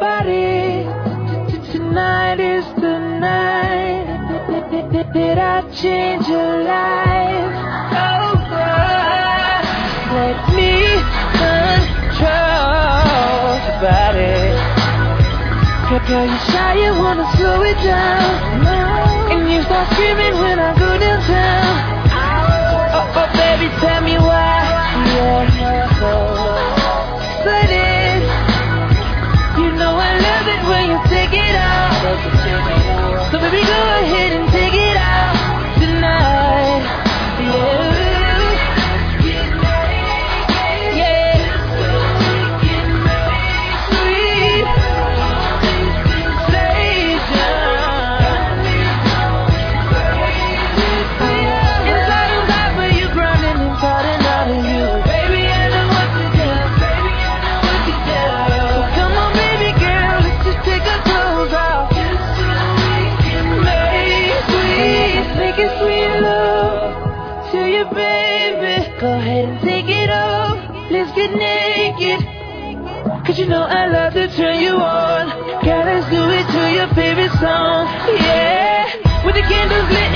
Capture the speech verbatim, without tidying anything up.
body. Tonight is the night that I change your life. Oh, God. Let me control your body. Girl, you shy, you wanna slow it down. And you start screaming when I go downtown. Oh, oh, baby, tell me why. Yeah, so sudden. You know I love it when you take it out. So baby, go ahead and take it out tonight. Yeah. Go ahead and take it off. Let's get naked. Cause you know I love to turn you on. Girl, let's do it to your favorite song. Yeah. With the candles lit